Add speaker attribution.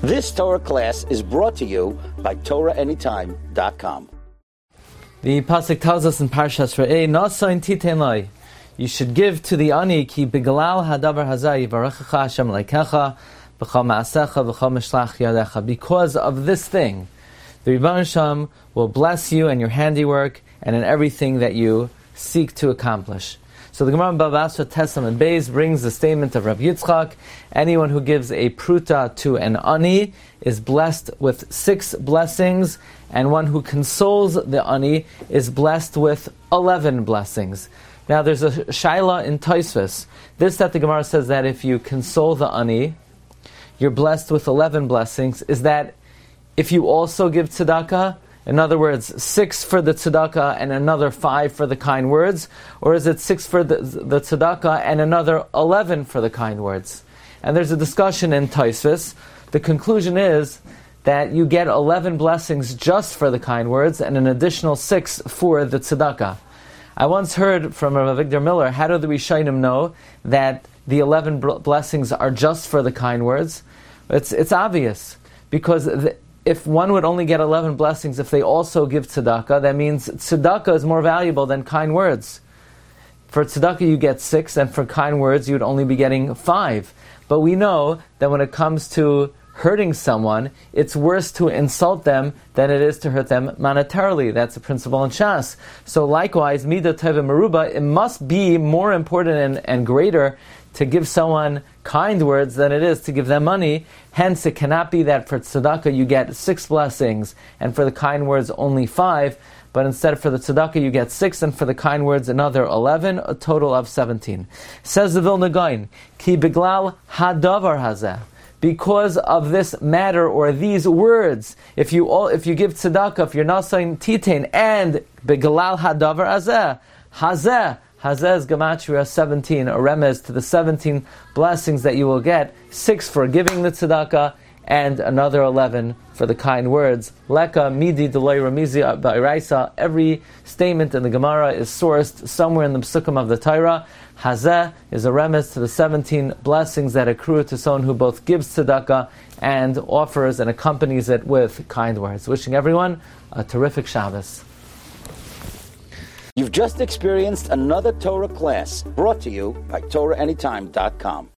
Speaker 1: This Torah class is brought to you by TorahAnytime.com.
Speaker 2: The pasuk tells us in Parshas Re'eh, "Nasayin titein lai." You should give to the ani ki begalal hadavar hazeh yivarechecha Hashem leikecha b'chol ma'asecha b'chol mishlach yadecha. Because of this thing, the Rebbeinu Shem will bless you and your handiwork and in everything that you seek to accomplish. So the Gemara in Bava Basra Testament Beis brings the statement of Rav Yitzchak: anyone who gives a pruta to an ani is blessed with 6 blessings, and one who consoles the ani is blessed with 11 blessings. Now there's a shaila in Tosfos. This that the Gemara says that if you console the ani, you're blessed with 11 blessings. Is that if you also give tzedakah? In other words, 6 for the tzedakah and another 5 for the kind words? Or is it 6 for the tzedakah and another 11 for the kind words? And there's a discussion in Tosfos. The conclusion is that you get 11 blessings just for the kind words and an additional 6 for the tzedakah. I once heard from Rav Victor Miller, how do the Rishonim know that the 11 blessings are just for the kind words? It's obvious, because if one would only get 11 blessings if they also give tzedakah, that means tzedakah is more valuable than kind words. For tzedakah you get 6, and for kind words you would only be getting 5. But we know that when it comes to hurting someone, it's worse to insult them than it is to hurt them monetarily. That's a principle in Shas. So likewise, Midah Tova Meruba, it must be more important and greater to give someone kind words than it is to give them money. Hence, it cannot be that for tzedakah you get 6 blessings, and for the kind words only 5, but instead for the tzedakah you get 6, and for the kind words another 11, a total of 17. Says the Vilna Gaon, Ki beglal hadavar hazeh. Because of this matter or these words, if you give tzedakah, if you're nasayin titein, and begalal hadavar hazeh, Hazeh is Gematria 17, a remez to the 17 blessings that you will get, 6 for giving the tzedakah, and another 11 for the kind words. Leka, midi, deloy, ramizi, ba'iraisa. Every statement in the Gemara is sourced somewhere in the Psukim of the Torah. Hazeh is a remez to the 17 blessings that accrue to someone who both gives tzedakah and offers and accompanies it with kind words. Wishing everyone a terrific Shabbos.
Speaker 1: You've just experienced another Torah class brought to you by TorahAnytime.com.